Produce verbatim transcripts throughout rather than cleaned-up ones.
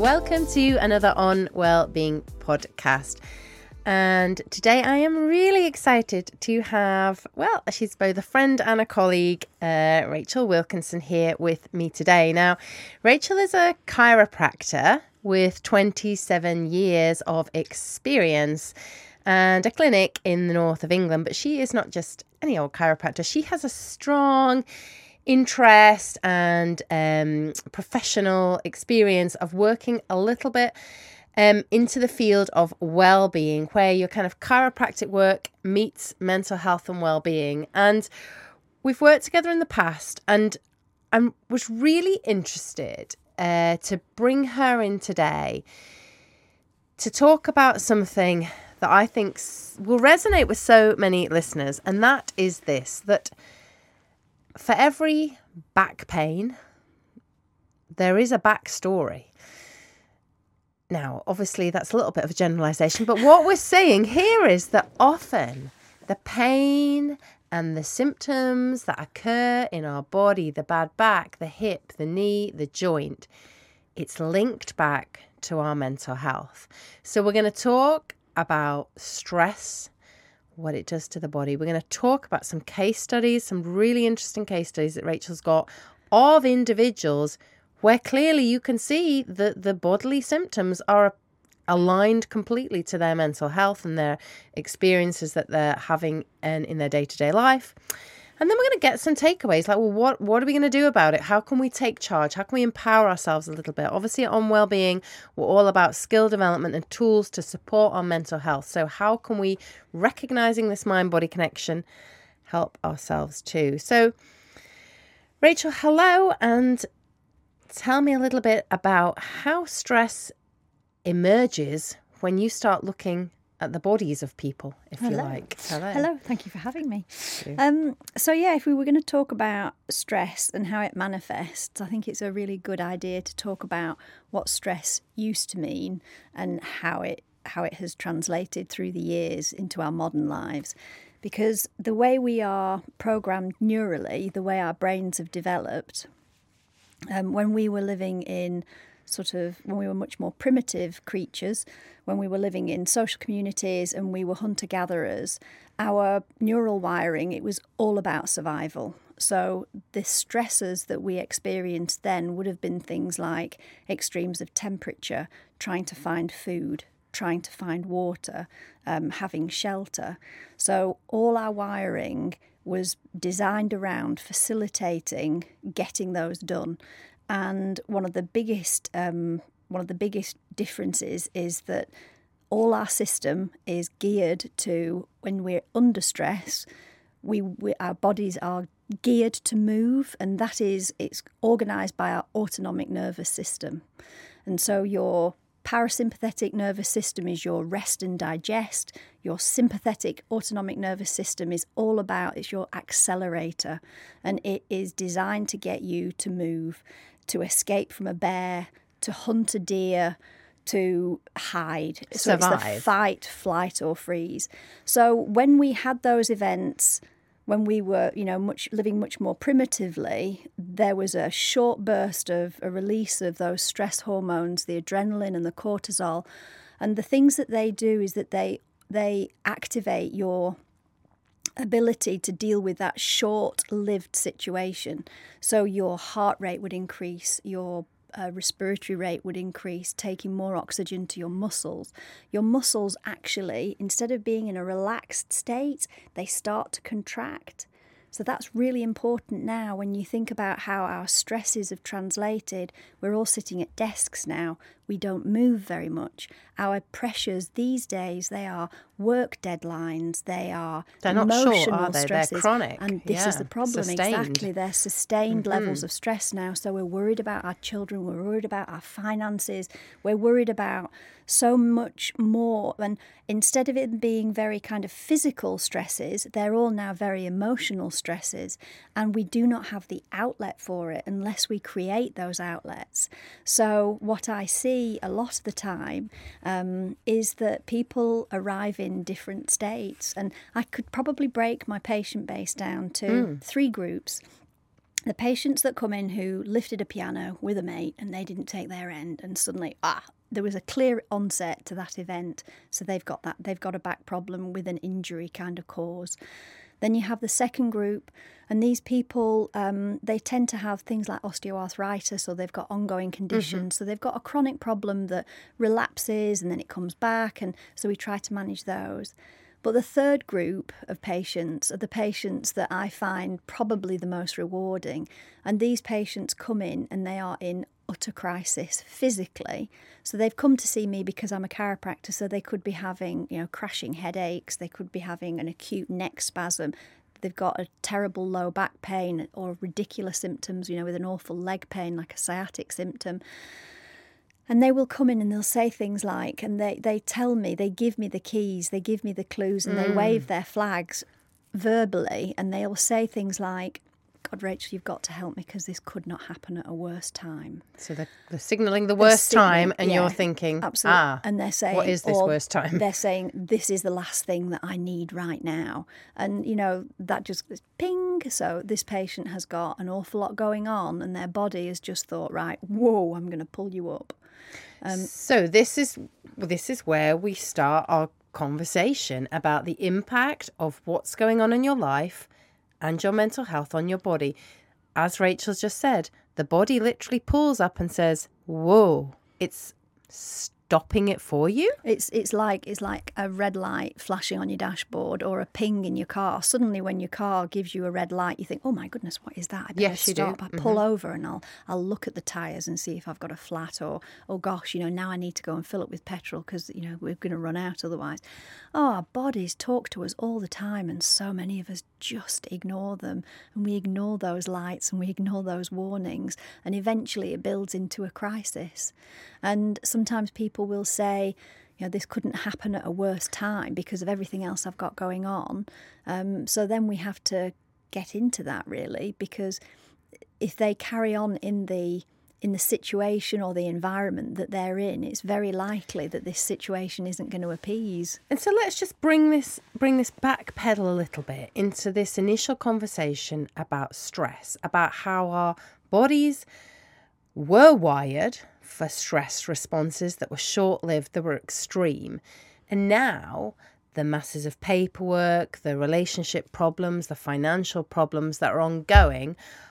welcome to another On Wellbeing podcast. And today I am really excited to have, well, she's both a friend and a colleague, uh, Rachel Wilkinson, here with me today. Now, Rachel is a chiropractor with twenty-seven years of experience and a clinic in the north of England. But she is not just any old chiropractor. She has a strong interest and um, professional experience of working a little bit um, into the field of well-being, where your kind of chiropractic work meets mental health and well-being. And we've worked together in the past, and I was really interested uh, to bring her in today to talk about something that I think will resonate with so many listeners, and that is this, that for every back pain, there is a backstory. Now, obviously, that's a little bit of a generalisation, but what we're saying here is that often the pain and the symptoms that occur in our body, the bad back, the hip, the knee, the joint, it's linked back to our mental health. So we're going to talk about stress, what it does to the body. We're going to talk about some case studies, some really interesting case studies that Rachel's got of individuals where clearly you can see that the bodily symptoms are aligned completely to their mental health and their experiences that they're having in, in their day-to-day life. And then we're going to get some takeaways, like, well, what, what are we going to do about it? How can we take charge? How can we empower ourselves a little bit? Obviously, on Wellbeing, we're all about skill development and tools to support our mental health. So how can we, recognizing this mind-body connection, help ourselves too? So, Rachel, hello, and tell me a little bit about how stress emerges when you start looking at the bodies of people, if Hello. you like. Hello. Hello, thank you for having me. Um, so yeah, if we were going to talk about stress and how it manifests, I think it's a really good idea to talk about what stress used to mean and how it how it has translated through the years into our modern lives. Because the way we are programmed neurally, the way our brains have developed, um, when we were living in sort of when we were much more primitive creatures, when we were living in social communities and we were hunter-gatherers, our neural wiring, it was all about survival. So the stresses that we experienced then would have been things like extremes of temperature, trying to find food, trying to find water, um, having shelter. So all our wiring was designed around facilitating getting those done. And one of the biggest um, one of the biggest differences is that all our system is geared to, when we're under stress, we, we our bodies are geared to move, and that is, it's organised by our autonomic nervous system. And so your parasympathetic nervous system is your rest and digest. Your sympathetic autonomic nervous system is all about, it's your accelerator, and it is designed to get you to move, to escape from a bear, to hunt a deer, to hide. So Survive. It's the fight, flight or freeze. So when we had those events, when we were, you know, much living much more primitively, there was a short burst of a release of those stress hormones, the adrenaline and the cortisol. And the things that they do is that they they activate your ability to deal with that short-lived situation. So your heart rate would increase, your uh, respiratory rate would increase, taking more oxygen to your muscles. Your muscles actually, instead of being in a relaxed state, they start to contract. So that's really important now when you think about how our stresses have translated. We're all sitting at desks now. We don't move very much. Our pressures these days, they are work deadlines, they are They're not emotional short, are they? stresses. They're chronic. And this Yeah. is the problem, Sustained. exactly. They're sustained Mm-hmm. levels of stress now. So we're worried about our children, we're worried about our finances, we're worried about so much more. And instead of it being very kind of physical stresses, they're all now very emotional stresses. And we do not have the outlet for it unless we create those outlets. So what I see a lot of the time um, is that people arrive in different states. And I could probably break my patient base down to mm. three groups. the patients that come in who lifted a piano with a mate and they didn't take their end, and suddenly, ah, there was a clear onset to that event. So they've got that, they've got a back problem with an injury kind of cause. Then you have the second group, and these people, um, they tend to have things like osteoarthritis, or they've got ongoing conditions. Mm-hmm. So they've got a chronic problem that relapses and then it comes back, and so we try to manage those. But the third group of patients are the patients that I find probably the most rewarding. And these patients come in and they are in utter crisis physically. So they've come to see me because I'm a chiropractor, so they could be having, you know, crashing headaches, they could be having an acute neck spasm, they've got a terrible low back pain or ridiculous symptoms, you know, with an awful leg pain like a sciatic symptom. And they will come in and they'll say things like, and they, they tell me, they give me the keys, they give me the clues, and mm. they wave their flags verbally, and they'll say things like, God, Rachel, you've got to help me because this could not happen at a worse time. So they're, they're signalling the worst they're time, and yeah, you're thinking, absolutely. ah, and they're saying, what is this worst time? They're saying, this is the last thing that I need right now. And, you know, that just goes ping. So this patient has got an awful lot going on, and their body has just thought, right, whoa, I'm going to pull you up. Um, so this is this is where we start our conversation about the impact of what's going on in your life and your mental health on your body. As Rachel's just said, the body literally pulls up and says, whoa, it's stopping it for you. It's it's like it's like a red light flashing on your dashboard or a ping in your car. Suddenly when your car gives you a red light, you think, oh my goodness, what is that? I better yes, you stop. do. I pull mm-hmm. over and I'll I'll look at the tyres and see if I've got a flat, or, oh gosh, you know, now I need to go and fill up with petrol because, you know, we're going to run out otherwise. Oh, our bodies talk to us all the time, and so many of us just ignore them, and we ignore those lights and we ignore those warnings, and eventually it builds into a crisis. And sometimes people will say, you know, this couldn't happen at a worse time because of everything else I've got going on. Um, so then we have to get into that, really, because if they carry on in the in the situation or the environment that they're in, it's very likely that this situation isn't going to appease. And so let's just bring this bring this back pedal a little bit into this initial conversation about stress, about how our bodies were wired for stress responses that were short-lived, that were extreme. And now the masses of paperwork, the relationship problems, the financial problems that are ongoing,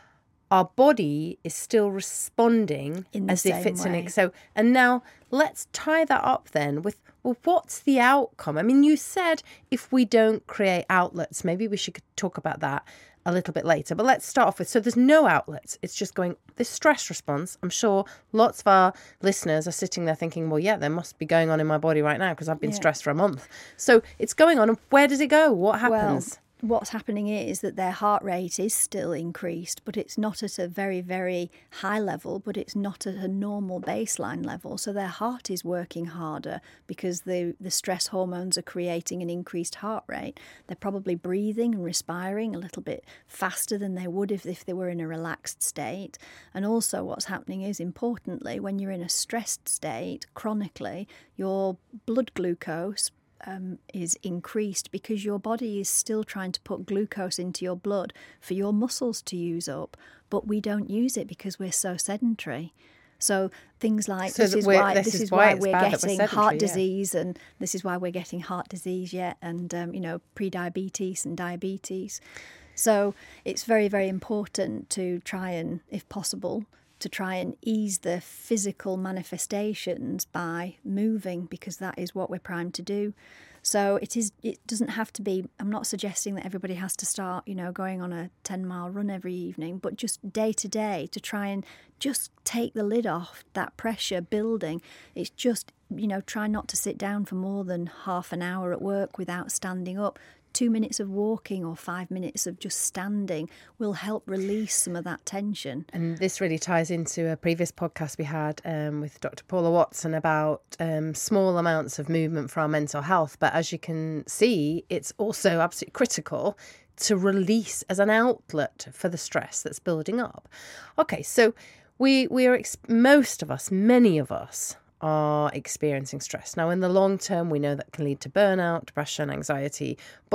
our body is still responding as if it's an... So, and now let's tie that up then with, well, what's the outcome? I mean, you said if we don't create outlets, maybe we should talk about that a little bit later. But let's start off with, so there's no outlets. It's just going, this stress response, I'm sure lots of our listeners are sitting there thinking, well, yeah, there must be going on in my body right now because I've been yeah. stressed for a month. So it's going on. And where does it go? What happens? Well, what's happening is that their heart rate is still increased, but it's not at a very, very high level, but it's not at a normal baseline level. So their heart is working harder because the, the stress hormones are creating an increased heart rate. They're probably breathing and respiring a little bit faster than they would if, if they were in a relaxed state. And also what's happening is, importantly, when you're in a stressed state chronically, your blood glucose Um, is increased because your body is still trying to put glucose into your blood for your muscles to use up, but we don't use it because we're so sedentary. So things like so this, is why, this, this is why, why we're getting we're heart disease, yeah. and this is why we're getting heart disease yet, and um, you know, pre-diabetes and diabetes. So it's very, very important to try and, if possible, to try and ease the physical manifestations by moving, because that is what we're primed to do. So it is. It doesn't have to be, I'm not suggesting that everybody has to start, you know, going on a ten mile run every evening, but just day to day to try and just take the lid off that pressure building. It's just, you know, try not to sit down for more than half an hour at work without standing up. Two minutes of walking or five minutes of just standing will help release some of that tension. And this really ties into a previous podcast we had um, with Doctor Paula Watson about um, small amounts of movement for our mental health. But as you can see, it's also absolutely critical to release as an outlet for the stress that's building up. Okay, so we we are ex- most of us, many of us, are experiencing stress. Now, in the long term, we know that can lead to burnout, depression, anxiety. But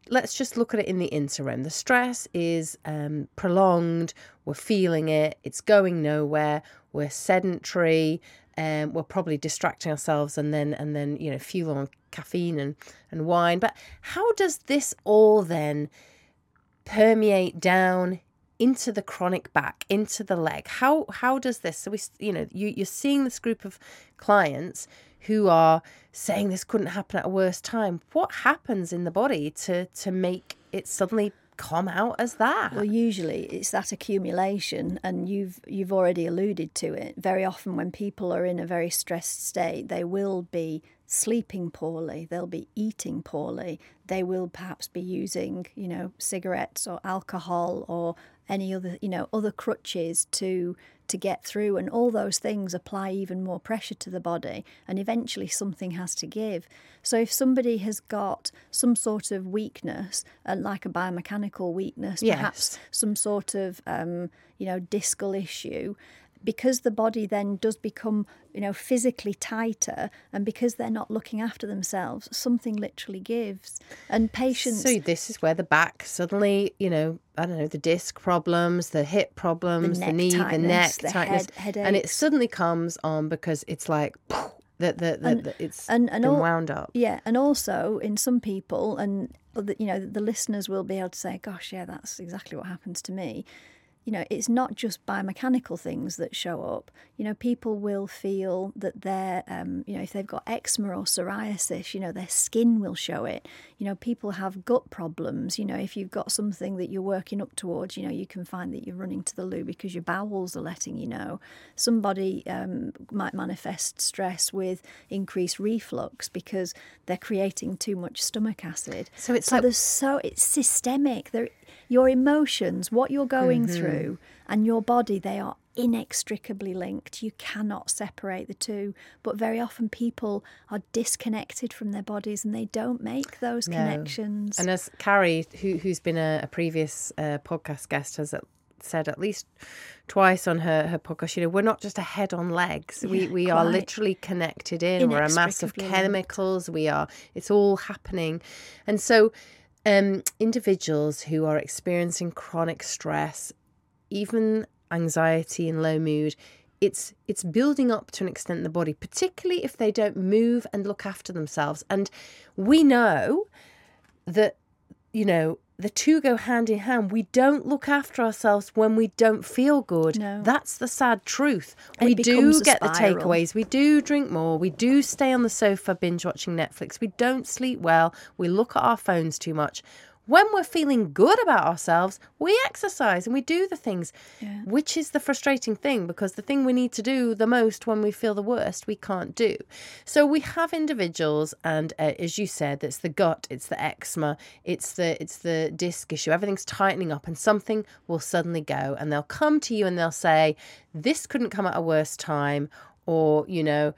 let's just look at it in the interim. The stress is um, prolonged. We're feeling it. It's going nowhere. We're sedentary. Um, we're probably distracting ourselves and then and then you know fuel on caffeine and, and wine. But how does this all then permeate down into the chronic back, into the leg? How how does this? So we you know you you're seeing this group of clients who are saying this couldn't happen at a worse time. What happens in the body to to make it suddenly come out as that? Well, usually it's that accumulation, and you've you've already alluded to it. Very often when people are in a very stressed state, they will be sleeping poorly, they'll be eating poorly, they will perhaps be using, you know, cigarettes or alcohol or any other, you know, other crutches to to get through, and all those things apply even more pressure to the body, and eventually something has to give. So if somebody has got some sort of weakness, uh, like a biomechanical weakness, Yes. perhaps some sort of um, you know discal issue, because the body then does become, you know, physically tighter, and because they're not looking after themselves, something literally gives. And patients... So this is where the back suddenly, you know, I don't know, the disc problems, the hip problems, The the, neck knee, tightness, the neck the tightness, head- and it headaches. suddenly comes on because it's like that the, the, And- the, it's and- and been all- wound up. Yeah, and also in some people, and other- you know, the listeners will be able to say, "Gosh, yeah, that's exactly what happens to me." You know, it's not just biomechanical things that show up. You know, people will feel that they're, um, you know, if they've got eczema or psoriasis, you know, their skin will show it. You know, people have gut problems. You know, if you've got something that you're working up towards, you know, you can find that you're running to the loo because your bowels are letting you know. Somebody um, might manifest stress with increased reflux because they're creating too much stomach acid. So it's so like- there's so it's systemic. There, your emotions, what you're going Mm-hmm. through, and your body, they are inextricably linked. You cannot separate the two. But very often people are disconnected from their bodies and they don't make those No. connections. And as Carrie, who, who's been a, a previous uh, podcast guest, has said at least twice on her, her podcast, you know, we're not just a head on legs. we Yeah, we are quite. literally connected in. We're a mass of Inextricably linked. chemicals. We are, it's all happening. And so um, individuals who are experiencing chronic stress, even anxiety and low mood, it's it's building up to an extent in the body, particularly if they don't move and look after themselves. And we know that, you know, the two go hand in hand. We don't look after ourselves when we don't feel good. No. That's the sad truth. It We becomes do a get the spiral. takeaways. We do drink more. We do stay on the sofa binge watching Netflix. We don't sleep well. We look at our phones too much. When we're feeling good about ourselves, we exercise and we do the things, Yeah. which is the frustrating thing, because the thing we need to do the most when we feel the worst, we can't do. So we have individuals, and uh, as you said, it's the gut, it's the eczema, it's the it's the disc issue. Everything's tightening up, and something will suddenly go, and they'll come to you and they'll say, "This couldn't come at a worse time," or you know.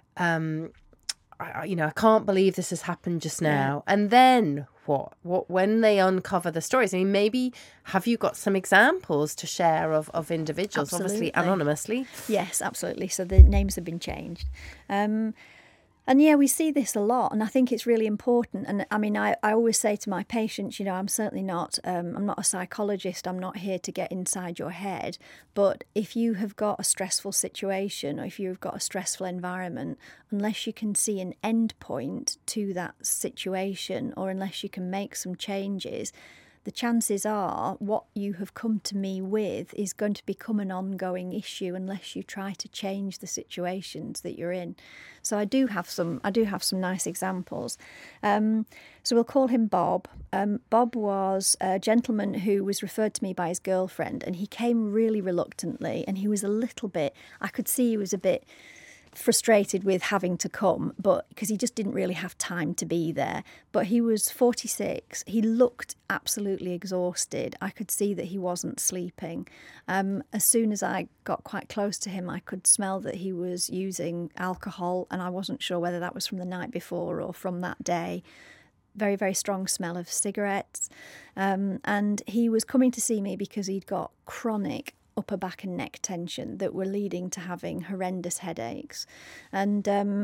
Um, I, you know, I can't believe this has happened just now. Yeah. And then what? What when they uncover the stories? I mean, maybe have you got some examples to share of, of individuals, Absolutely. obviously anonymously? Yes, absolutely. So the names have been changed. Um, and yeah, we see this a lot, and I think it's really important. And I mean, I, I always say to my patients, you know, I'm certainly not, um, I'm not a psychologist. I'm not here to get inside your head. But if you have got a stressful situation, or if you've got a stressful environment, unless you can see an end point to that situation, or unless you can make some changes, the chances are what you have come to me with is going to become an ongoing issue unless you try to change the situations that you're in. So I do have some I do have some nice examples. Um, so we'll call him Bob. Um, Bob was a gentleman who was referred to me by his girlfriend, and he came really reluctantly, and he was a little bit, I could see he was a bit frustrated with having to come, but because he just didn't really have time to be there. But he was forty-six. He looked absolutely exhausted. I could see that he wasn't sleeping. Um, as soon as I got quite close to him, I could smell that he was using alcohol, and I wasn't sure whether that was from the night before or from that day. Very, very strong smell of cigarettes. Um, and he was coming to see me because he'd got chronic upper back and neck tension that were leading to having horrendous headaches. And um,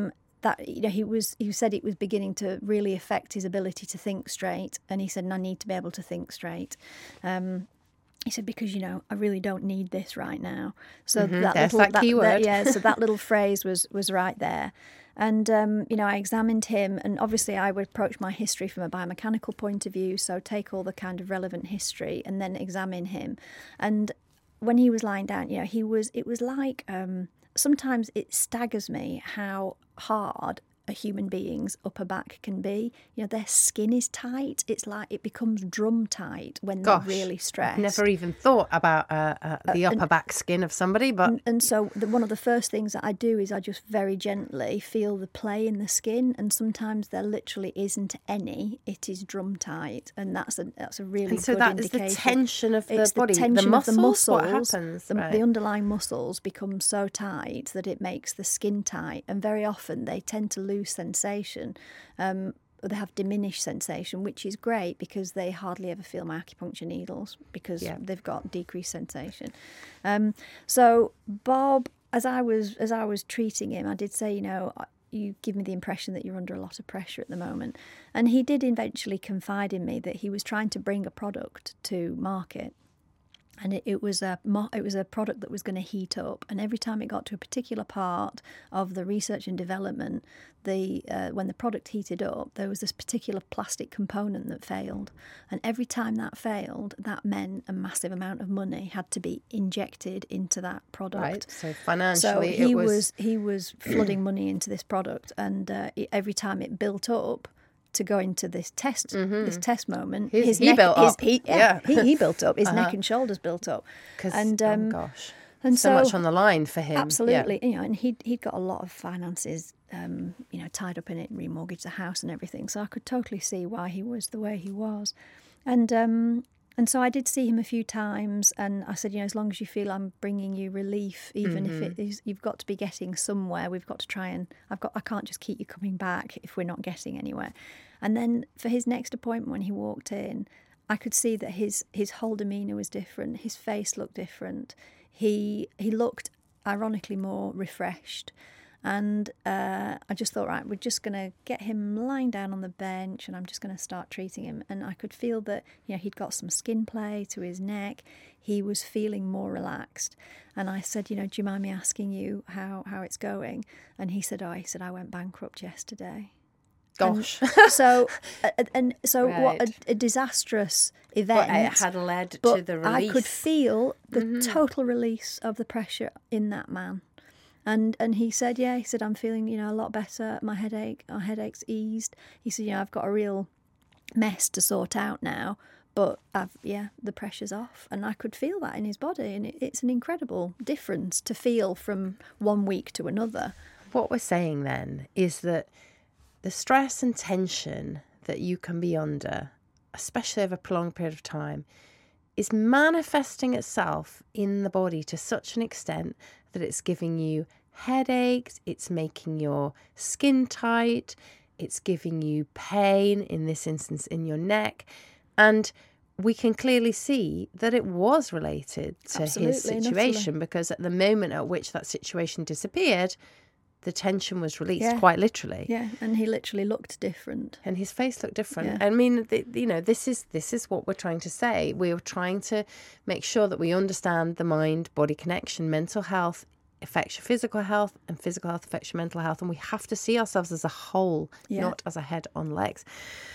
that, you know, he was he said it was beginning to really affect his ability to think straight, and he said, I need to be able to think straight. Um, he said, because, you know, I really don't need this right now. So Mm-hmm. that There's little, that key word. yeah, so that little phrase was was right there. And, um, you know, I examined him, and obviously I would approach my history from a biomechanical point of view, so take all the kind of relevant history and then examine him. And when he was lying down, you know, he was, it was like, um, sometimes it staggers me how hard a human being's upper back can be. You know, their skin is tight. It's like it becomes drum tight when Gosh, they're really stressed. I've never even thought about uh, uh, the Uh, upper and- back skin of somebody, but And, and so the, one of the first things that I do is I just very gently feel the play in the skin, and sometimes there literally isn't any. It is drum tight, and that's a that's a really and so good that is indication. the tension of the It's body, the tension muscles. of the muscles. What happens? The, Right. the underlying muscles become so tight that it makes the skin tight, and very often they tend to lose sensation. Um, they have diminished sensation, which is great because they hardly ever feel my acupuncture needles because Yeah. they've got decreased sensation. Um, so Bob, as I was as I was treating him, I did say, you know, you give me the impression that you're under a lot of pressure at the moment. And he did eventually confide in me that he was trying to bring a product to market. And it, it was a mo- it was a product that was going to heat up, and every time it got to a particular part of the research and development, the uh, when the product heated up, there was this particular plastic component that failed, and every time that failed, that meant a massive amount of money had to be injected into that product. Right. So So financially, he it was, was. he was flooding money into this product, and uh, it, every time it built up to go into this test, this test moment, His- his he neck, built his, up. He, yeah, Yeah. he, he built up. His Uh-huh. neck and shoulders built up. 'Cause, And oh um, gosh, and so, so, much on the line for him. absolutely, Yeah. you know, and he'd he'd got a lot of finances, um, you know, tied up in it, remortgaged the house and everything. So I could totally see why he was the way he was, and um, and so I did see him a few times, and I said, you know, as long as you feel I'm bringing you relief, even Mm-hmm. if it is, you've got to be getting somewhere. We've got to try and I've got I can't just keep you coming back if we're not getting anywhere. And then for his next appointment, when he walked in, I could see that his his whole demeanour was different. His face looked different. He he looked ironically more refreshed. And uh, I just thought, right, we're just going to get him lying down on the bench, and I'm just going to start treating him. And I could feel that, you know, he'd got some skin play to his neck. He was feeling more relaxed. And I said, you know, do you mind me asking you how, how it's going? And he said, oh, he said, I went bankrupt yesterday. Gosh. And so, uh, and so, what Right. a, a disastrous event! But it had led but to the I release. could feel the Mm-hmm. total release of the pressure in that man. And and he said, yeah, he said, I'm feeling, you know, a lot better. My headache, my headache's eased. He said, you know, I've got a real mess to sort out now, but I've, yeah, the pressure's off. And I could feel that in his body. And it, it's an incredible difference to feel from one week to another. What we're saying then is that the stress and tension that you can be under, especially over a prolonged period of time, is manifesting itself in the body to such an extent that it's giving you headaches, it's making your skin tight, it's giving you pain, in this instance in your neck. And we can clearly see that it was related to Absolutely, his and situation, utterly. because at the moment at which that situation disappeared, the tension was released, Yeah. quite literally. Yeah, and he literally looked different. And his face looked different. Yeah. I mean, th you know, this is this is what we're trying to say. We're trying to make sure that we understand the mind-body connection. Mental health affects your physical health, and physical health affects your mental health. And we have to see ourselves as a whole, Yeah. not as a head on legs.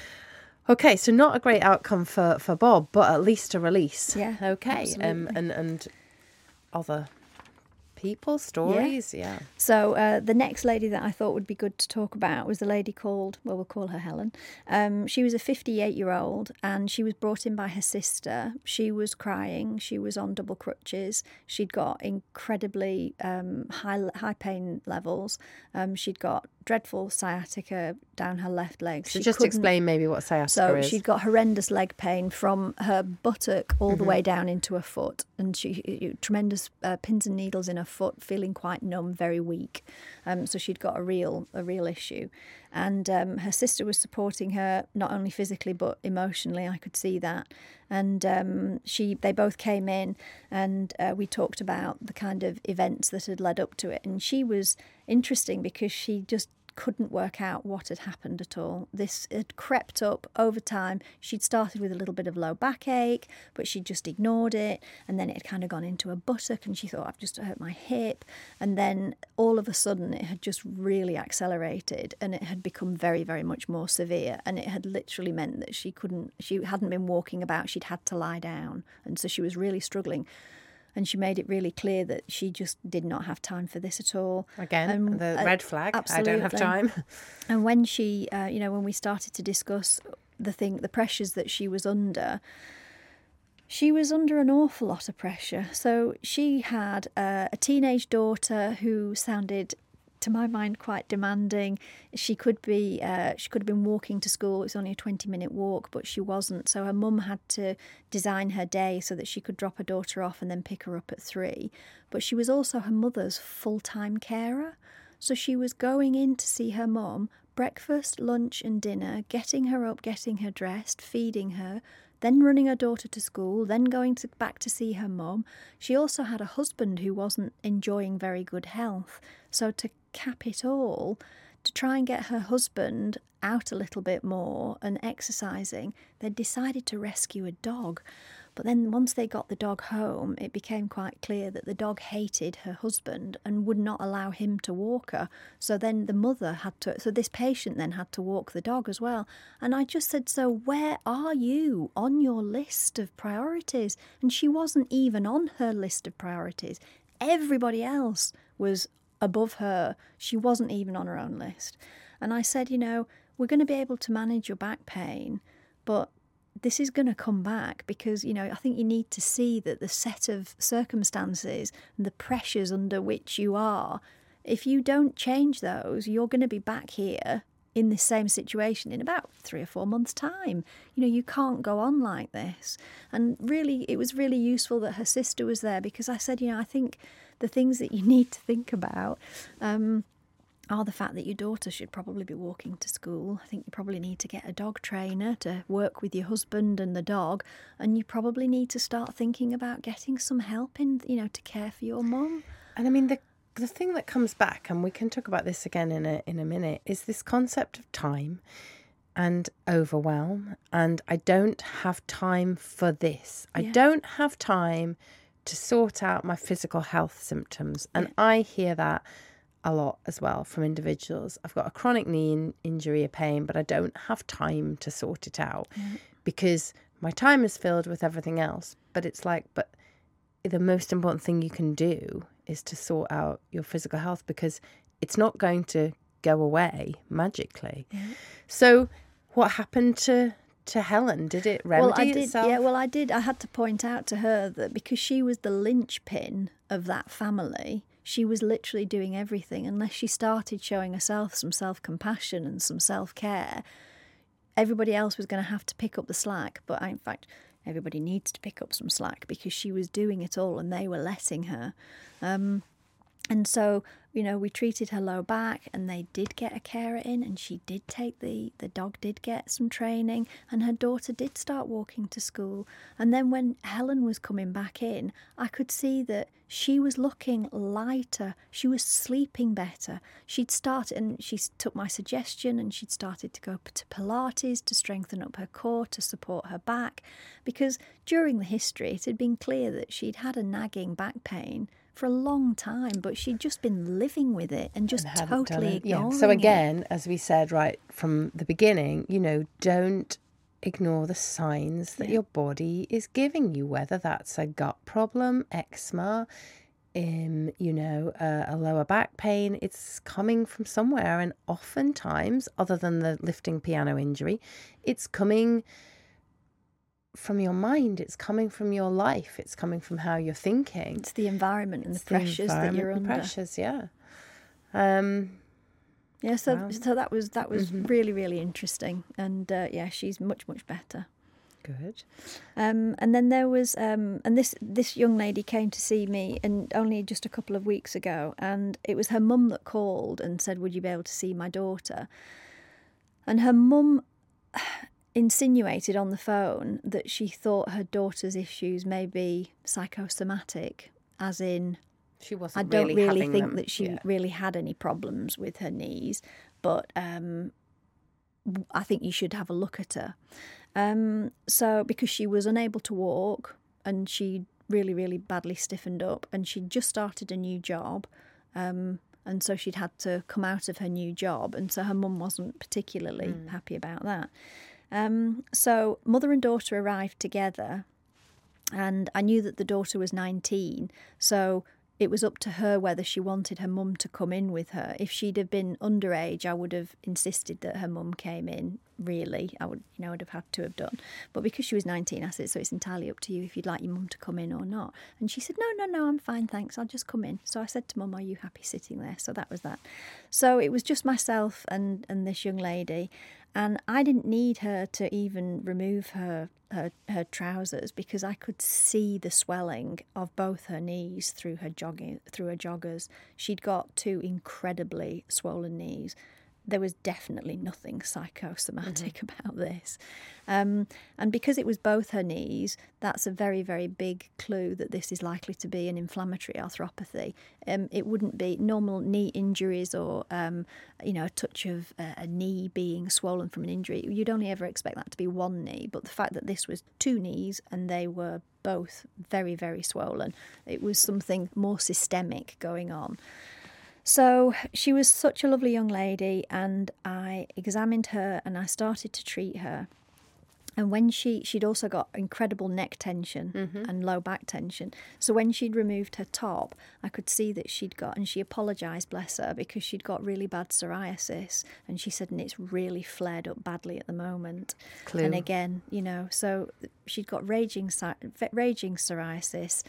Okay, so not a great outcome for, for Bob, but at least a release. Yeah, Okay. Um, absolutely. and, and other people, stories, yeah. So uh, the next lady that I thought would be good to talk about was the lady called, well, we'll call her Helen. Um, she was a fifty-eight-year-old, and she was brought in by her sister. She was crying. She was on double crutches. She'd got incredibly um, high high pain levels. Um, she'd got dreadful sciatica down her left leg. So She just couldn't- explain maybe what sciatica So is. she'd got horrendous leg pain from her buttock all the way down into her foot, and she tremendous uh, pins and needles in her foot, feeling quite numb, very weak. Um, so she'd got a real a real issue, and um, her sister was supporting her not only physically but emotionally. I could see that, and um, she they both came in, and uh, we talked about the kind of events that had led up to it, and she was interesting because she just couldn't work out what had happened at all. This had crept up over time. She'd started with a little bit of low backache, but she'd just ignored it. And then it had kind of gone into a buttock, and she thought, I've just hurt my hip. And then all of a sudden it had just really accelerated, and it had become very, very much more severe. And it had literally meant that she couldn't, she hadn't been walking about, she'd had to lie down. And so she was really struggling. And she made it really clear that she just did not have time for this at all. Again, and, the uh, red flag. Absolutely. I don't have time. And when she, uh, you know, when we started to discuss the thing, the pressures that she was under, she was under an awful lot of pressure. So she had uh, a teenage daughter who sounded, to my mind, quite demanding. She could be, uh, she could have been walking to school. It was only a twenty minute walk, but she wasn't. So her mum had to design her day so that she could drop her daughter off and then pick her up at three. But she was also her mother's full-time carer. So she was going in to see her mum, breakfast, lunch and dinner, getting her up, getting her dressed, feeding her, then running her daughter to school, then going to, back to see her mum. She also had a husband who wasn't enjoying very good health. So to cap it all, to try and get her husband out a little bit more and exercising, they decided to rescue a dog. But then once they got the dog home, it became quite clear that the dog hated her husband and would not allow him to walk her. So then the mother had to, so this patient then had to walk the dog as well. And I just said, so where are you on your list of priorities? And she wasn't even on her list of priorities. Everybody else was above her. She wasn't even on her own list. And I said, you know, we're going to be able to manage your back pain, but this is going to come back because, you know, I think you need to see that the set of circumstances and the pressures under which you are, if you don't change those, you're going to be back here in the same situation in about three or four months' time. You know, you can't go on like this. And really, it was really useful that her sister was there because I said, you know, I think the things that you need to think about um, are the fact that your daughter should probably be walking to school. I think you probably need to get a dog trainer to work with your husband and the dog, and you probably need to start thinking about getting some help in, you know, to care for your mum. And I mean, the the thing that comes back, and we can talk about this again in a in a minute, is this concept of time and overwhelm. And I don't have time for this. I Yeah. don't have time to sort out my physical health symptoms. And Yeah. I hear that a lot as well from individuals. I've got a chronic knee in, injury or pain, but I don't have time to sort it out Yeah. because my time is filled with everything else. But it's like, but the most important thing you can do is to sort out your physical health because it's not going to go away magically. Yeah. So what happened to to Helen? Did it remedy well, I did, itself? Yeah, well, I did. I had to point out to her that because she was the linchpin of that family, she was literally doing everything. Unless she started showing herself some self-compassion and some self-care, everybody else was going to have to pick up the slack. But I, in fact, everybody needs to pick up some slack because she was doing it all and they were letting her. Um, and so, you know, we treated her low back and they did get a carer in and she did take the, the dog did get some training and her daughter did start walking to school. And then when Helen was coming back in, I could see that she was looking lighter. She was sleeping better. She'd started, and she took my suggestion and she'd started to go to Pilates to strengthen up her core, to support her back. Because during the history, it had been clear that she'd had a nagging back pain for a long time, but she'd just been living with it and just And hadn't totally done it. ignoring Yeah. So it. again, as we said right from the beginning, you know, don't ignore the signs that Yeah. your body is giving you, whether that's a gut problem, eczema, um, you know, uh, a lower back pain. It's coming from somewhere, and oftentimes, other than the lifting piano injury, it's coming from your mind. It's coming from your life. It's coming from how you're thinking. It's the environment and It's the pressures that you're environment and under. pressures, yeah. Um, Yeah, so Wow. so that was that was Mhm. really really interesting, and uh, yeah, she's much much better. good. Um, and then there was um, and this this young lady came to see me, and only just a couple of weeks ago, and it was her mum that called and said, "Would you be able to see my daughter?" And her mum insinuated on the phone that she thought her daughter's issues may be psychosomatic, as in She I wasn't don't really, really having think them. that she Yeah. really had any problems with her knees, but um, I think you should have a look at her. Um, so because she was unable to walk and she really, really badly stiffened up, and she'd just started a new job, um, and so she'd had to come out of her new job, and so her mum wasn't particularly mm. happy about that. Um, so mother and daughter arrived together, and I knew that the daughter was nineteen, so it was up to her whether she wanted her mum to come in with her. If she'd have been underage, I would have insisted that her mum came in, really. I would, you know, I'd have had to have done. But because she was nineteen, I said, so it's entirely up to you if you'd like your mum to come in or not. And she said, no, no, no, I'm fine, thanks. I'll just come in. So I said to mum, are you happy sitting there? So that was that. So it was just myself and, and this young lady. And I didn't need her to even remove her, her her trousers, because I could see the swelling of both her knees through her jogging through her joggers. She'd got two incredibly swollen knees. There was definitely nothing psychosomatic mm-hmm. about this. Um, and because it was both her knees, that's a very, very big clue that this is likely to be an inflammatory arthropathy. Um, it wouldn't be normal knee injuries or, um, you know, a touch of a, a knee being swollen from an injury. You'd only ever expect that to be one knee. But the fact that this was two knees and they were both very, very swollen, it was something more systemic going on. So she was such a lovely young lady, and I examined her and I started to treat her. And when she, she'd also got incredible neck tension mm-hmm. and low back tension. So when she'd removed her top, I could see that she'd got, and she apologised, bless her, because she'd got really bad psoriasis. And she said, and it's really flared up badly at the moment. Clue. And again, you know, so she'd got raging, raging psoriasis,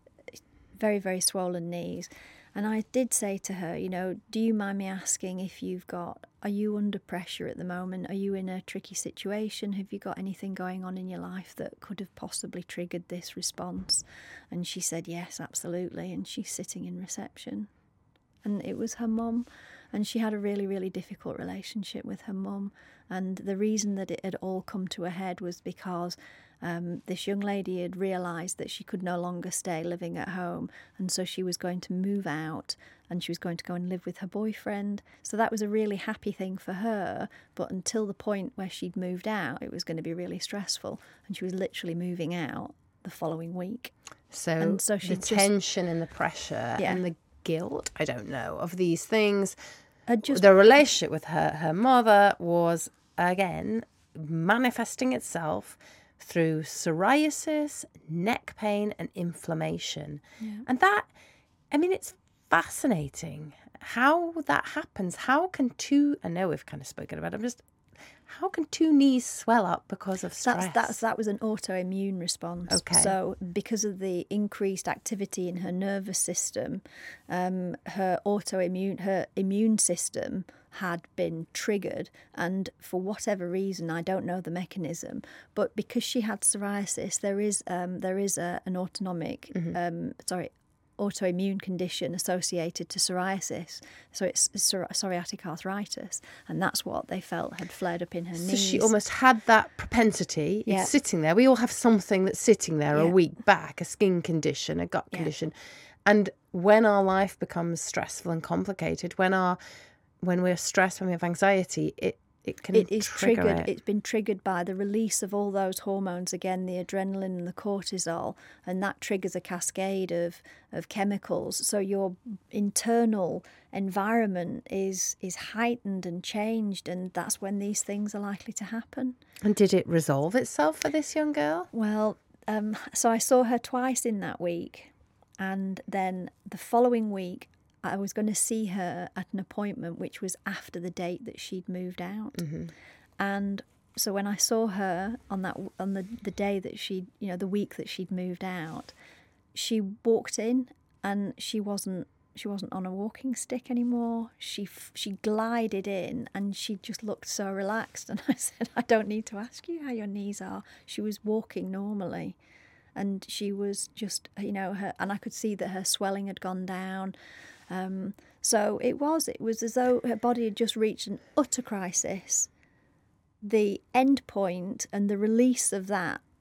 very, very swollen knees. And I did say to her, you know, do you mind me asking if you've got, are you under pressure at the moment? Are you in a tricky situation? Have you got anything going on in your life that could have possibly triggered this response? And she said, yes, absolutely. And she's sitting in reception. And it was her mum. And she had a really, really difficult relationship with her mum. And the reason that it had all come to a head was because um, this young lady had realised that she could no longer stay living at home. And so she was going to move out and she was going to go and live with her boyfriend. So that was a really happy thing for her. But until the point where she'd moved out, it was going to be really stressful. And she was literally moving out the following week. So, and so the just, tension and the pressure yeah. and the guilt, I don't know, of these things. Just, the relationship with her, her mother was, again, manifesting itself through psoriasis, neck pain and inflammation. Yeah. And that, I mean, it's fascinating how that happens. How can two, I know we've kind of spoken about it, I'm just, how can two knees swell up because of stress? That's, that's, that was an autoimmune response. Okay. So because of the increased activity in her nervous system, um, her autoimmune, her immune system had been triggered. And for whatever reason, I don't know the mechanism, but because she had psoriasis, there is um, there is a, an autonomic, mm-hmm. um, sorry, autoimmune condition associated to psoriasis. So it's psor- psoriatic arthritis, and that's what they felt had flared up in her so knees. So she almost had that propensity. Yeah. It's sitting there. We all have something that's sitting there yeah. a week back, a skin condition, a gut condition. Yeah. And when our life becomes stressful and complicated, when our when we're stressed, when we have anxiety, it It can it is trigger triggered. It. It's been triggered by the release of all those hormones again, the adrenaline and the cortisol, and that triggers a cascade of, of chemicals. So your internal environment is is heightened and changed, and that's when these things are likely to happen. And did it resolve itself for this young girl? Well, um, so I saw her twice in that week, and then the following week I was going to see her at an appointment which was after the date that she'd moved out. Mm-hmm. And so when I saw her on that on the, the day that she, you know, the week that she'd moved out, she walked in and she wasn't she wasn't on a walking stick anymore. She she glided in and she just looked so relaxed. And I said, I don't need to ask you how your knees are. She was walking normally. And she was just, you know, her, and I could see that her swelling had gone down. Um, so it was, it was as though her body had just reached an utter crisis. The end point and the release of that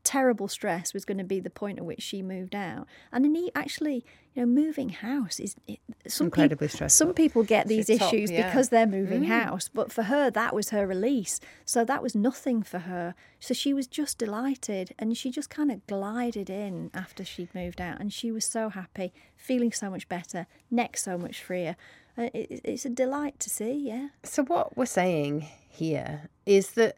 terrible stress was going to be the point at which she moved out. And then he actually, you know, moving house is it, some incredibly people, stressful. Some people get these It's issues top, yeah. because they're moving Mm. house, but for her that was her release. So that was nothing for her. So she was just delighted, and she just kind of glided in after she'd moved out, and she was so happy, feeling so much better, neck so much freer. Uh, it, it's a delight to see, yeah. So what we're saying here is that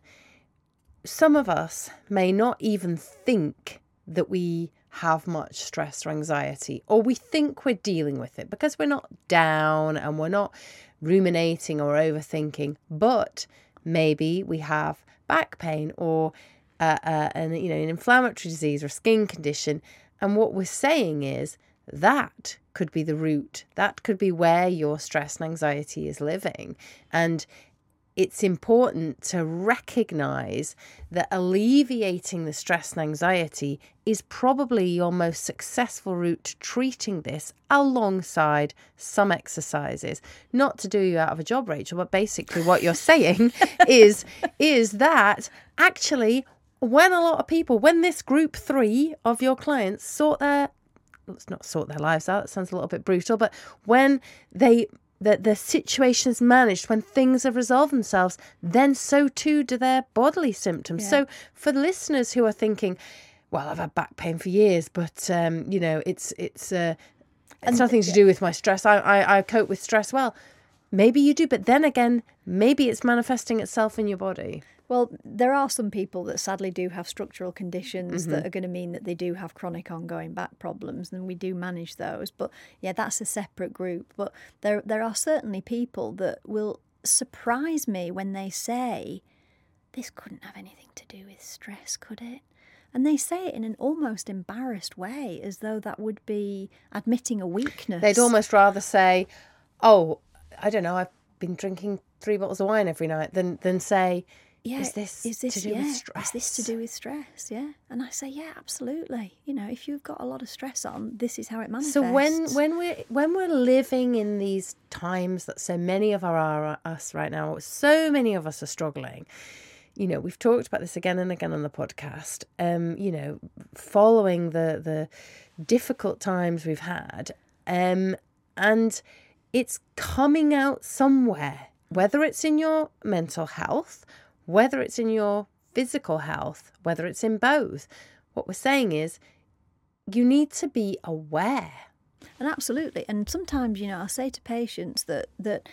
some of us may not even think that we have much stress or anxiety, or we think we're dealing with it because we're not down and we're not ruminating or overthinking, but maybe we have back pain or uh, uh, an, you know, an inflammatory disease or skin condition. And what we're saying is that could be the root. That could be where your stress and anxiety is living. And it's important to recognise that alleviating the stress and anxiety is probably your most successful route to treating this, alongside some exercises. Not to do you out of a job, Rachel, but basically what you're saying is, is that actually when a lot of people, when this group three of your clients sort their, let's not sort their lives out, it sounds a little bit brutal, but when they that the situation is managed, when things have resolved themselves, then so too do their bodily symptoms. Yeah. So for the listeners who are thinking, well, I've had back pain for years, but, um, you know, it's it's uh, it's And- nothing to do with my stress. I, I, I cope with stress well. Maybe you do, but then again, maybe it's manifesting itself in your body. Well, there are some people that sadly do have structural conditions Mm-hmm. that are going to mean that they do have chronic ongoing back problems, and we do manage those. But yeah, that's a separate group. But there, there are certainly people that will surprise me when they say, this couldn't have anything to do with stress, could it? And they say it in an almost embarrassed way, as though that would be admitting a weakness. They'd almost rather say, oh, I don't know, I've been drinking three bottles of wine every night, than, than say, Yeah, is this, is this to do yeah, with stress? Is this to do with stress? Yeah, and I say, yeah, absolutely. You know, if you've got a lot of stress on, this is how it manifests. So when when we're when we're living in these times that so many of our are us right now, so many of us are struggling. You know, we've talked about this again and again on the podcast. Um, you know, following the the difficult times we've had, um, and it's coming out somewhere, whether it's in your mental health, whether it's in your physical health, whether it's in both. What we're saying is you need to be aware. And absolutely. And sometimes, you know, I say to patients that that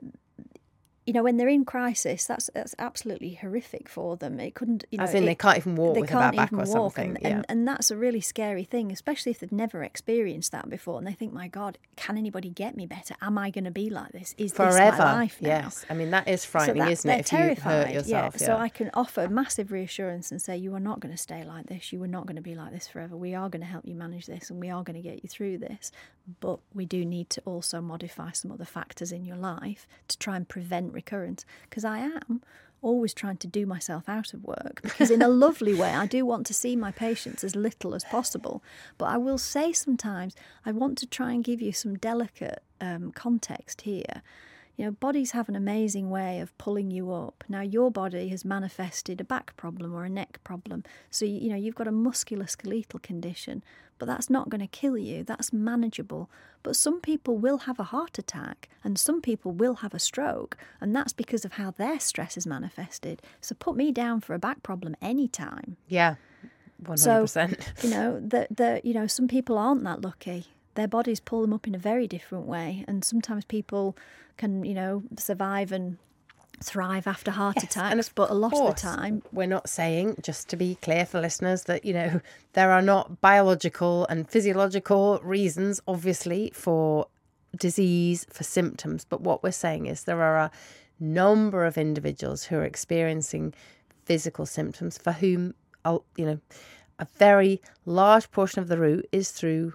you know, when they're in crisis, that's that's absolutely horrific for them. It couldn't, you know, As in it, they can't even walk they with a can't bad back even or walk, something. and, yeah. and and that's a really scary thing, especially if they've never experienced that before, and they think, my God, can anybody get me better? Am I going to be like this? Is Forever. this my life now? Yes. I mean, that is frightening, so that, isn't it? If terrified. you hurt yourself. Yeah. So I can offer massive reassurance and say, you are not going to stay like this. You are not going to be like this forever. We are going to help you manage this, and we are going to get you through this. But we do need to also modify some other factors in your life to try and prevent recurrence. Because I am always trying to do myself out of work, because in a lovely way, I do want to see my patients as little as possible. But I will say sometimes I want to try and give you some delicate um, context here. You know, bodies have an amazing way of pulling you up. Now, your body has manifested a back problem or a neck problem. So, you know, you've got a musculoskeletal condition, but that's not going to kill you. That's manageable. But some people will have a heart attack, and some people will have a stroke, and that's because of how their stress is manifested. So put me down for a back problem anytime. Yeah, one hundred percent. So, you know, the, the, you know, some people aren't that lucky. Their bodies pull them up in a very different way, and sometimes people can, you know, survive and thrive after heart Yes, attacks, and of but a lot of the course, time, we're not saying, just to be clear for listeners, that, you know, there are not biological and physiological reasons, obviously, for disease, for symptoms. But what we're saying is there are a number of individuals who are experiencing physical symptoms for whom, you know, a very large portion of the route is through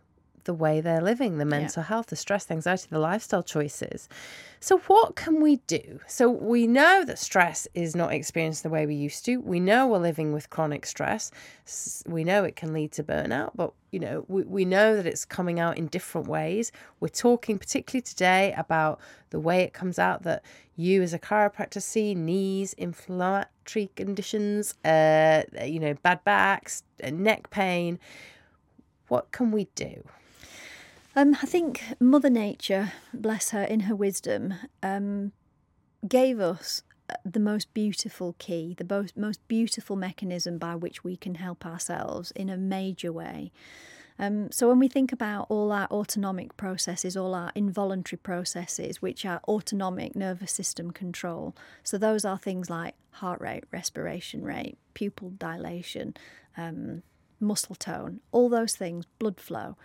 the way they're living, the mental yeah. health, the stress, the anxiety, the lifestyle choices. So what can we do? So we know that stress is not experienced the way we used to. We know we're living with chronic stress. We know it can lead to burnout, but you know, we, we know that it's coming out in different ways. We're talking particularly today about the way it comes out that you as a chiropractor see knees, inflammatory conditions, uh, you know, bad backs, neck pain. What can we do? Um, I think Mother Nature, bless her, in her wisdom, um, gave us the most beautiful key, the most, most beautiful mechanism by which we can help ourselves in a major way. Um, so when we think about all our autonomic processes, all our involuntary processes, which are autonomic nervous system control, so those are things like heart rate, respiration rate, pupil dilation, um, muscle tone, all those things, blood flow.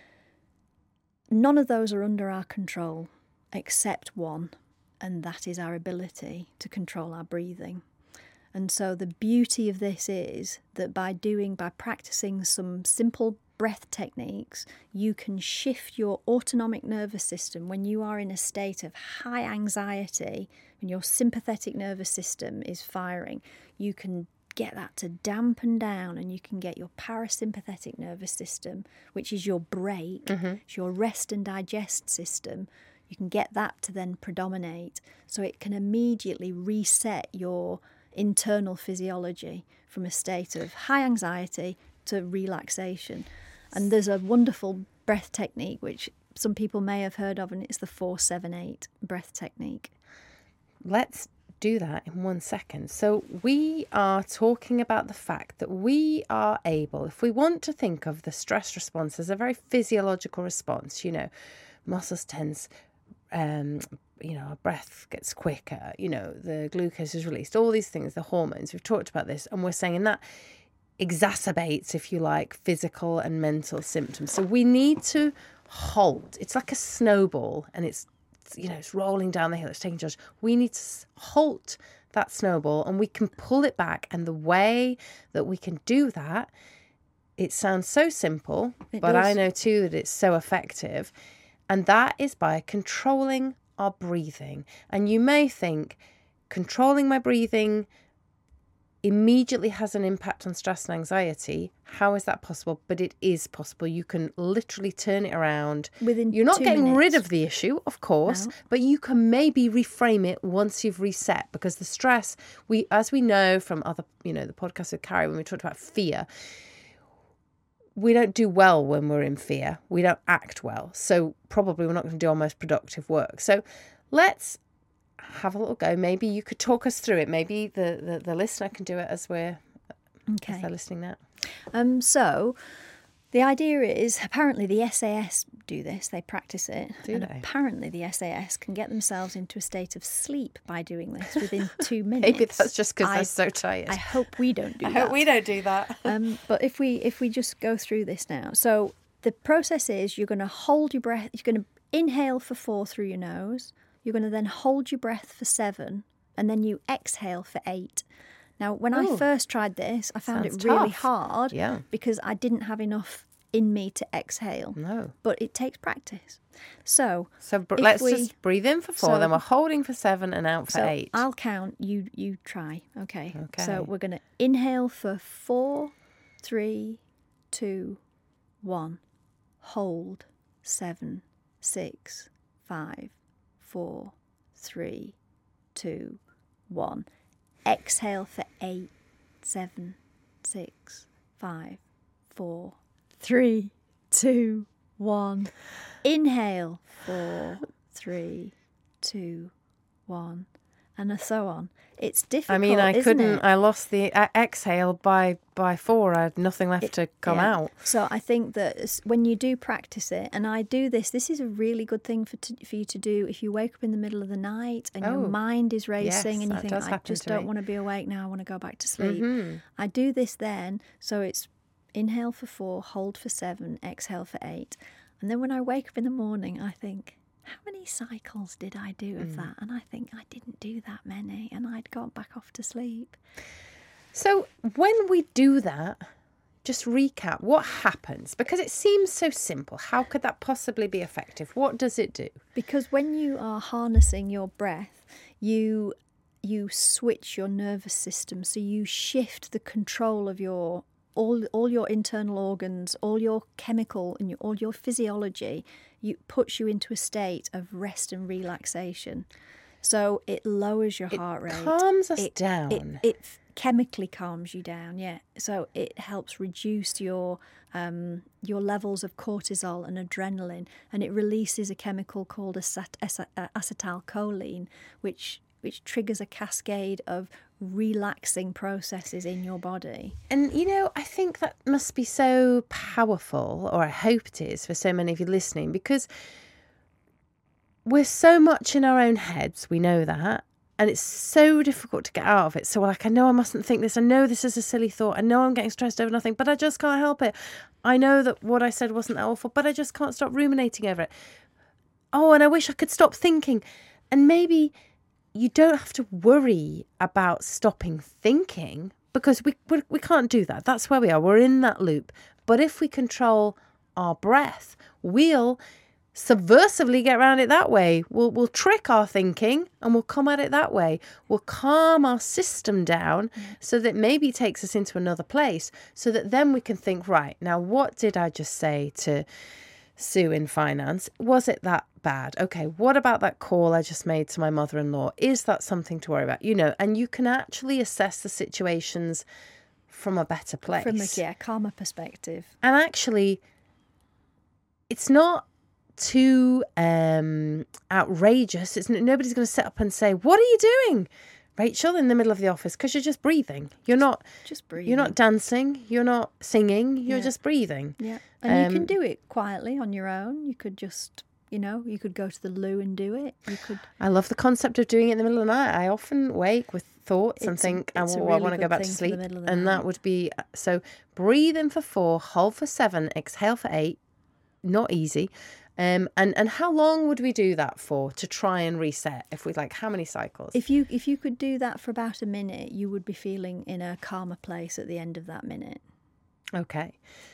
None of those are under our control except one, and that is our ability to control our breathing. And so the beauty of this is that by doing, by practicing some simple breath techniques, you can shift your autonomic nervous system when you are in a state of high anxiety, when your sympathetic nervous system is firing. You can get that to dampen down, and you can get your parasympathetic nervous system, which is your brake, mm-hmm. it's your rest and digest system. You can get that to then predominate, so it can immediately reset your internal physiology from a state of high anxiety to relaxation. And there's a wonderful breath technique which some people may have heard of, and it's the four seven eight breath technique. Let's do that in one second. So we are talking about the fact that we are able, if we want to think of the stress response as a very physiological response, you know, muscles tense, um, you know, our breath gets quicker, you know, the glucose is released, all these things, the hormones, we've talked about this, and we're saying that exacerbates, if you like, physical and mental symptoms. So we need to halt. It's like a snowball, and it's, you know, it's rolling down the hill, it's taking charge. We need to halt that snowball, and we can pull it back. And the way that we can do that, it sounds so simple, it but does. I know too that it's so effective. And that is by controlling our breathing. And you may think, controlling my breathing immediately has an impact on stress and anxiety. How is that possible? But it is possible. You can literally turn it around. Within You're not two getting minutes. rid of the issue, of course, No. but you can maybe reframe it once you've reset, because the stress, we, as we know from other, you know, the podcast with Carrie, when we talked about fear, we don't do well when we're in fear. We don't act well. So probably we're not going to do our most productive work. So let's have a little go. Maybe you could talk us through it. Maybe the, the, the listener can do it as we're okay. as they're listening now. Um, so the idea is, apparently the S A S do this, they practice it. Do and they? Apparently the S A S can get themselves into a state of sleep by doing this within two minutes. Maybe that's just because they're so tired. I hope we don't do I that. hope we don't do that. um, but if we if we just go through this now. So the process is, you're going to hold your breath, you're going to inhale for four through your nose. You're going to then hold your breath for seven, and then you exhale for eight. Now, when Ooh. I first tried this, I found Sounds it really tough. hard Yeah. because I didn't have enough in me to exhale. No. But it takes practice. So, so br- let's we, just breathe in for four, so, then we're holding for seven and out for so eight. I'll count, you you try. Okay. Okay. So we're going to inhale for four, three, two, one. Hold, seven, six, five, four, three, two, one. Exhale for eight, seven, six, five, four, three, two, one. Inhale, four, three, two, one, and so on. It's difficult. I mean, I isn't couldn't. it? I lost the uh, exhale by by four. I had nothing left It- to come yeah. out. So I think that s- when you do practice it, and I do this, this is a really good thing for to, for you to do if you wake up in the middle of the night and Oh, your mind is racing yes, and you that think, does I happen just to don't me. want to be awake now, I want to go back to sleep. Mm-hmm. I do this then, so it's inhale for four, hold for seven, exhale for eight. And then when I wake up in the morning, I think, how many cycles did I do of Mm. that? And I think I didn't do that many, and I'd gone back off to sleep. So when we do that, just recap what happens, because it seems so simple. How could that possibly be effective? What does it do? Because when you are harnessing your breath, you you switch your nervous system, so you shift the control of your all all your internal organs, all your chemical and your, all your physiology. You puts you into a state of rest and relaxation. So it lowers your heart rate. It calms us it, down. It, it chemically calms you down, yeah. So it helps reduce your um, your levels of cortisol and adrenaline, and it releases a chemical called acet- acetylcholine, which which triggers a cascade of relaxing processes in your body. And, you know, I think that must be so powerful, or I hope it is for so many of you listening, because we're so much in our own heads, we know that, and it's so difficult to get out of it. So, like, I know I mustn't think this. I know this is a silly thought. I know I'm getting stressed over nothing, but I just can't help it. I know that what I said wasn't that awful, but I just can't stop ruminating over it. Oh, and I wish I could stop thinking. And maybe you don't have to worry about stopping thinking, because we, we we can't do that. That's where we are. We're in that loop. But if we control our breath, we'll subversively get around it that way. We'll we'll trick our thinking and we'll come at it that way. We'll calm our system down mm. so that maybe it takes us into another place, so that then we can think, right, now what did I just say to Sue in finance? Was it that bad? Okay, what about that call I just made to my mother-in-law? Is that something to worry about? You know, and you can actually assess the situations from a better place. From a yeah, calmer perspective. And actually, it's not too um, outrageous. It's nobody's going to sit up and say, "What are you doing, Rachel, in the middle of the office?" Because you're just breathing. You're not just breathing. You're not dancing. You're not singing. You're yeah. just breathing. Yeah, and um, you can do it quietly on your own. You could just, you know, you could go to the loo and do it. You could. I love the concept of doing it in the middle of the night. I often wake with thoughts it's and think, a, oh, really I want to go back to sleep, and night. that would be so. Breathe in for four, hold for seven, exhale for eight. Not easy. Um, and, and how long would we do that for to try and reset? If we like, how many cycles? If you if you could do that for about a minute, you would be feeling in a calmer place at the end of that minute. Okay.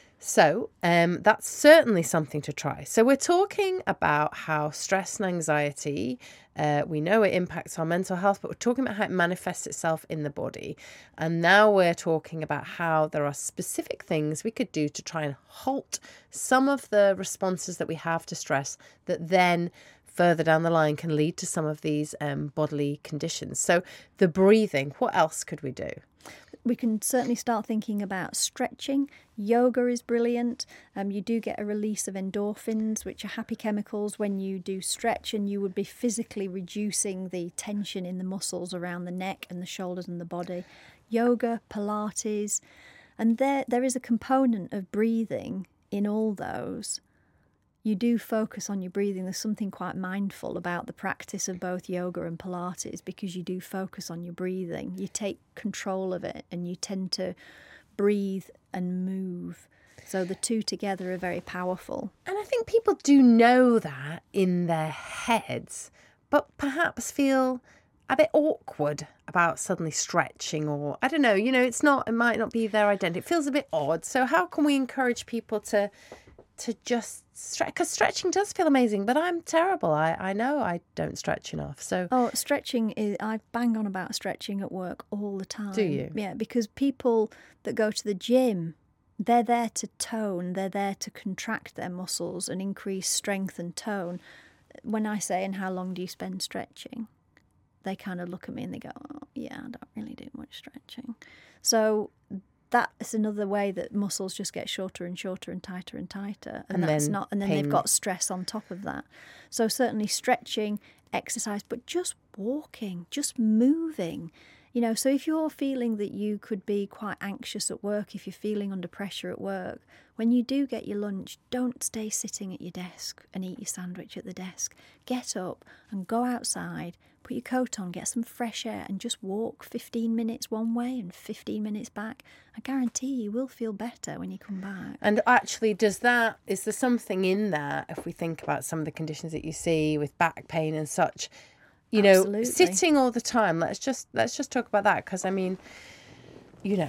So um, that's certainly something to try. So we're talking about how stress and anxiety, uh, we know it impacts our mental health, but we're talking about how it manifests itself in the body. And now we're talking about how there are specific things we could do to try and halt some of the responses that we have to stress that then further down the line can lead to some of these um, bodily conditions. So the breathing, what else could we do? We can certainly start thinking about stretching. Yoga is brilliant. Um, you do get a release of endorphins, which are happy chemicals when you do stretch, and you would be physically reducing the tension in the muscles around the neck and the shoulders and the body. Yoga, Pilates, and there there is a component of breathing in all those. You do focus on your breathing. There's something quite mindful about the practice of both yoga and Pilates, because you do focus on your breathing. You take control of it and you tend to breathe and move. So the two together are very powerful. And I think people do know that in their heads, but perhaps feel a bit awkward about suddenly stretching, or I don't know, you know, it's not, it might not be their identity. It feels a bit odd. So how can we encourage people to to just stretch? Because stretching does feel amazing, but I'm terrible. I, I know I don't stretch enough. So oh, stretching is, I bang on about stretching at work all the time. Do you? Yeah, because people that go to the gym, they're there to tone, they're there to contract their muscles and increase strength and tone. When I say, and how long do you spend stretching? They kind of look at me and they go, oh, yeah, I don't really do much stretching. So that's another way that muscles just get shorter and shorter and tighter and tighter, and, and that's then not. And then pain. They've got stress on top of that. So certainly stretching, exercise, but just walking, just moving. You know, so if you're feeling that you could be quite anxious at work, if you're feeling under pressure at work, when you do get your lunch, don't stay sitting at your desk and eat your sandwich at the desk. Get up and go outside, put your coat on, get some fresh air, and just walk fifteen minutes one way and fifteen minutes back. I guarantee you will feel better when you come back. And actually, does that, is there something in that, if we think about some of the conditions that you see with back pain and such, you know, Absolutely. Sitting all the time, let's just let's just talk about that, because I mean, you know,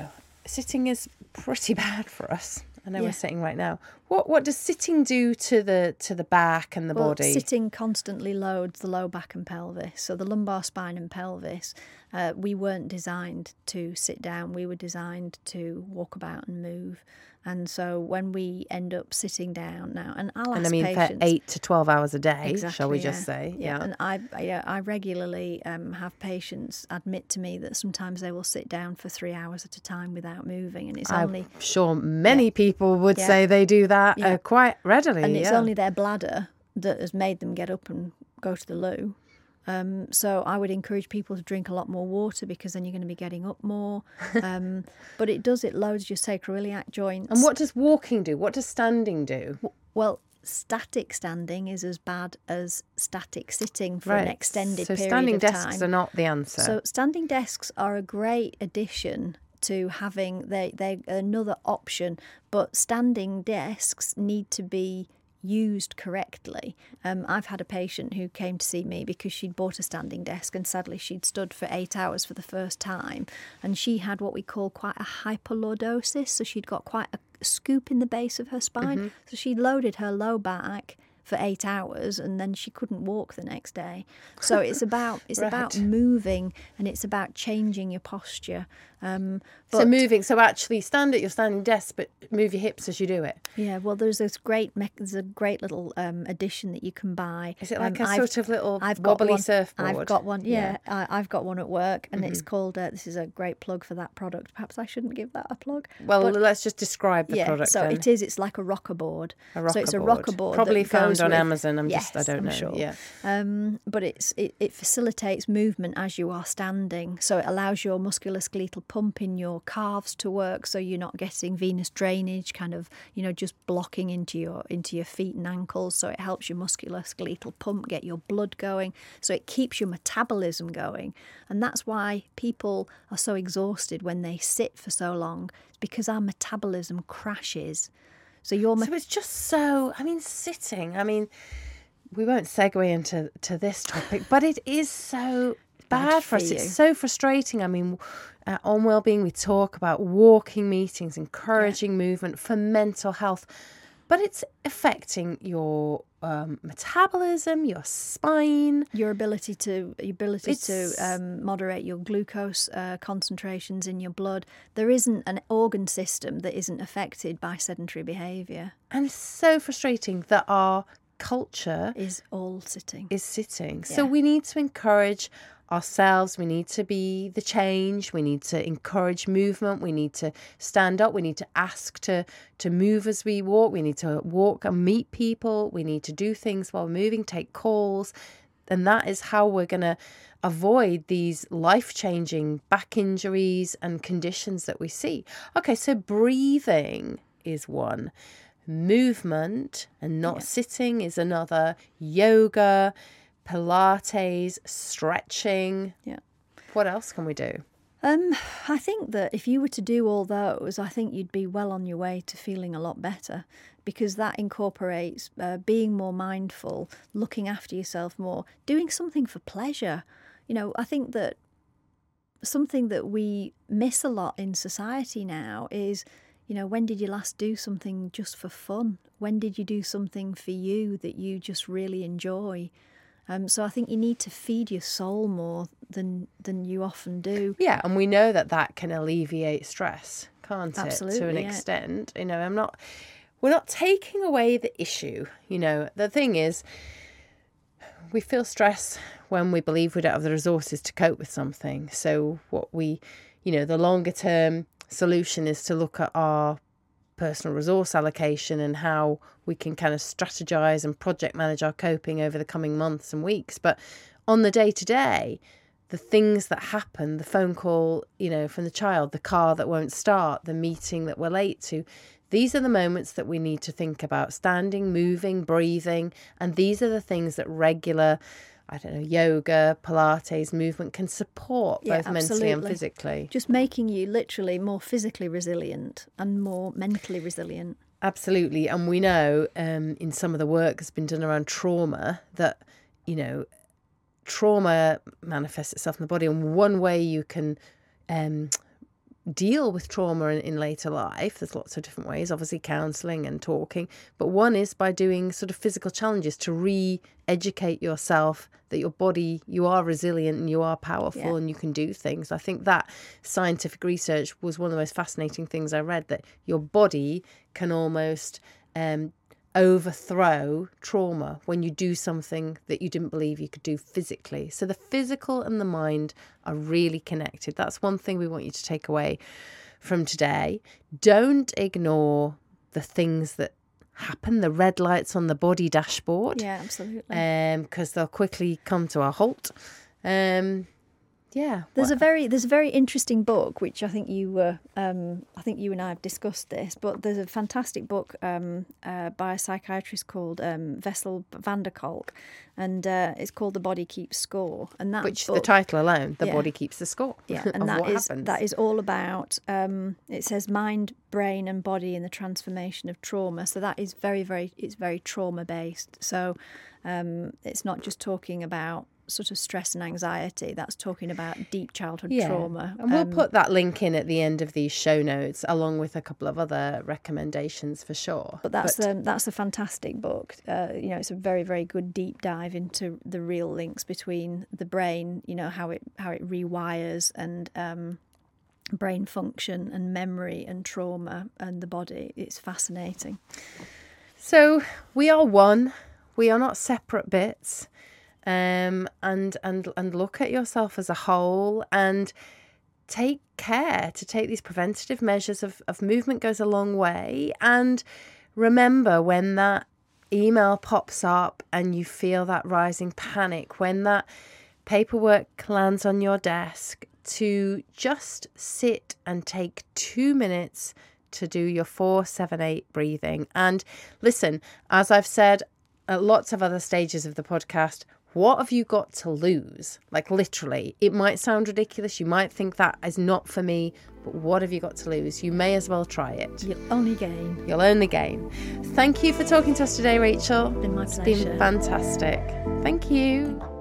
sitting is pretty bad for us. I know Yeah. we're sitting right now. What what does sitting do to the to the back and the Well, body? sitting constantly loads the low back and pelvis. So the lumbar spine and pelvis, uh, we weren't designed to sit down. We were designed to walk about and move. And so when we end up sitting down now, and I'll ask And I mean, patients, for eight to twelve hours a day, exactly, shall we yeah. just say? Yeah, and I, I, I regularly um, have patients admit to me that sometimes they will sit down for three hours at a time without moving, and it's I'm only sure many Yeah. people would Yeah. say they do that Yeah. uh, quite readily. and it's yeah. only their bladder that has made them get up and go to the loo. Um, so I would encourage people to drink a lot more water, because then you're going to be getting up more. Um, but it does, it loads your sacroiliac joints. And what does walking do? What does standing do? Well, static standing is as bad as static sitting for right. an extended so period standing of desks time. are not the answer. So standing desks are a great addition to having, they, they're another option, but standing desks need to be used correctly. Um, I've had a patient who came to see me because she'd bought a standing desk, and sadly she'd stood for eight hours for the first time, and she had what we call quite a hyperlordosis, so she'd got quite a scoop in the base of her spine. Mm-hmm. So she'd loaded her low back for eight hours and then she couldn't walk the next day. So it's about it's right. about moving, and it's about changing your posture. Um, but, so moving, so actually stand at your standing desk, but move your hips as you do it. Yeah, well, there's this great me- there's a great little um, addition that you can buy. Is it like um, a I've, sort of little I've got wobbly one, surfboard? I've got one. Yeah, yeah. I, I've got one at work, and mm-hmm. it's called. Uh, this is a great plug for that product. Perhaps I shouldn't give that a plug. Well, but, let's just describe the yeah, product. So then. it is. It's like a rocker board. A rocker so it's a board. rocker board. Probably that found goes on with, Amazon. I'm yes, just. I don't I'm know. Sure. Yeah. Um, but it's it, it facilitates movement as you are standing. So it allows your musculoskeletal pump in your calves to work, so you're not getting venous drainage, kind of, you know, just blocking into your into your feet and ankles. So it helps your musculoskeletal pump get your blood going. So it keeps your metabolism going, and that's why people are so exhausted when they sit for so long. It's because our metabolism crashes. So your so it's just so. I mean, sitting. I mean, we won't segue into to this topic, but it is so bad, bad for us. You. It's so frustrating. I mean, uh, on Wellbeing, we talk about walking meetings, encouraging yeah. movement for mental health, but it's affecting your um, metabolism, your spine, your ability to your ability it's... to um, moderate your glucose uh, concentrations in your blood. There isn't an organ system that isn't affected by sedentary behaviour, and it's so frustrating that our culture is all sitting. Is sitting. Yeah. So we need to encourage ourselves. We need to be the change. We need to encourage movement. We need to stand up. We need to ask to to move as we walk. We need to walk and meet people. We need to do things while moving, take calls. And that is how we're going to avoid these life-changing back injuries and conditions that we see. Okay, so breathing is one. Movement and not yeah. sitting is another. Yoga, Pilates, stretching. Yeah. What else can we do? Um, I think that if you were to do all those, I think you'd be well on your way to feeling a lot better, because that incorporates uh, being more mindful, looking after yourself more, doing something for pleasure. You know, I think that something that we miss a lot in society now is, you know, when did you last do something just for fun? When did you do something for you that you just really enjoy? Um, so I think you need to feed your soul more than than you often do. Yeah, and we know that that can alleviate stress, can't Absolutely, it? To an yeah. extent. You know, I'm not, we're not taking away the issue. You know, the thing is, we feel stress when we believe we don't have the resources to cope with something. So what we, you know, the longer term solution is to look at our personal resource allocation and how we can kind of strategize and project manage our coping over the coming months and weeks. But on the day to day, the things that happen, the phone call, you know, from the child, the car that won't start, the meeting that we're late to, these are the moments that we need to think about: standing, moving, breathing. And these are the things that regular, I don't know, yoga, Pilates, movement can support yeah, both absolutely. mentally and physically. Just making you literally more physically resilient and more mentally resilient. Absolutely. And we know um, in some of the work that's been done around trauma that, you know, trauma manifests itself in the body. And one way you can um, deal with trauma in, in later life. There's lots of different ways, obviously counselling and talking, but one is by doing sort of physical challenges to re-educate yourself that your body, you are resilient and you are powerful yeah. and you can do things. I think that scientific research was one of the most fascinating things I read, that your body can almost um, overthrow trauma when you do something that you didn't believe you could do physically. So the physical and the mind are really connected. That's one thing we want you to take away from today. Don't ignore the things that happen, the red lights on the body dashboard. Yeah, absolutely. Um, because they'll quickly come to a halt. Um, yeah. There's well, a very there's a very interesting book which I think you were um, I think you and I have discussed this, but there's a fantastic book um, uh, by a psychiatrist called um, Vessel van der Kolk, and uh, it's called The Body Keeps Score. And that which book, the title alone, The yeah. Body Keeps the Score. Yeah, and of that what is happens. that is all about. Um, it says mind, brain, and body in the transformation of trauma. So that is very very it's very trauma based. So um, it's not just talking about sort of stress and anxiety, that's talking about deep childhood yeah. trauma. And we'll um, put that link in at the end of these show notes, along with a couple of other recommendations for sure. But that's but, a, that's a fantastic book. Uh, you know, it's a very, very good deep dive into the real links between the brain, you know, how it how it rewires, and um, brain function and memory and trauma and the body. It's fascinating. So we are one. We are not separate bits. Um, and and and look at yourself as a whole, and take care to take these preventative measures of, of movement goes a long way. And remember, when that email pops up and you feel that rising panic, when that paperwork lands on your desk, to just sit and take two minutes to do your four, seven, eight breathing. And listen, as I've said at lots of other stages of the podcast, what have you got to lose? Like literally, it might sound ridiculous. You might think that is not for me, but what have you got to lose? You may as well try it. You'll only gain. You'll only gain. Thank you for talking to us today, Rachel. It's been my pleasure. It's been fantastic. Thank you.